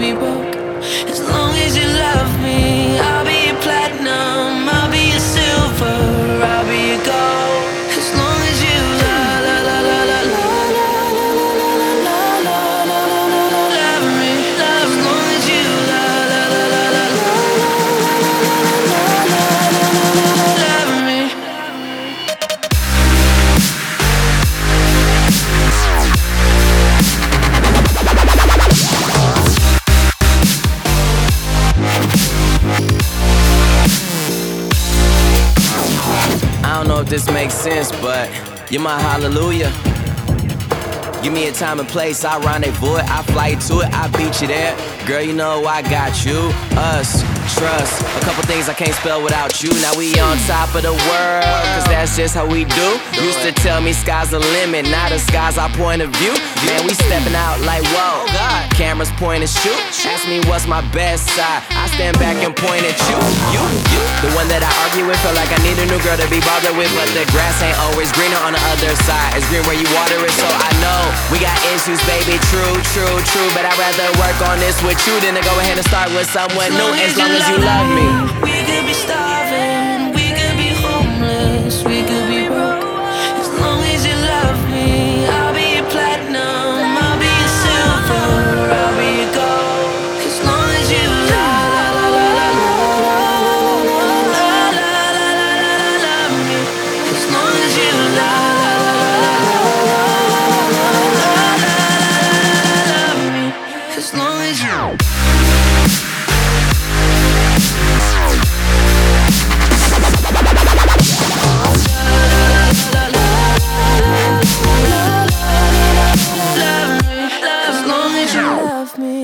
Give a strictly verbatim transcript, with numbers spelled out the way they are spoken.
be broke. As long as you love me, I'll be your platinum, I'll be your silver, I'll be your gold. As long as you la la la la la la la la la la la la la love me, love. As long as you la la la la la la la la love me. I don't know if this makes sense, but you're my hallelujah. Give me a time and place, I rendezvous it, I fly to it, I beat you there. Girl, you know I got you, us, trust. A couple things I can't spell without you. Now we on top of the world, cause that's just how we do. Used to tell me sky's the limit, now the sky's our point of view. Man, we stepping out like whoa, cameras point and shoot. Ask me what's my best side, I stand back and point at you. You, you, the one that I argue with, feel like I need a new girl to be bothered with. But the grass ain't always greener on the other side. It's green where you water it, so I know we got issues, baby, true, true, true. But I'd rather work on this with you than to go ahead and start with someone new. As long as you love me. We could be starving, we could be homeless, we could be broke. As long as you love me, I'll be your platinum, I'll be your silver, I'll be your gold. As long as you la la la la la la la la la la love me. As long as you la la la la la la love me. As long as you. Love me, as long as you love me.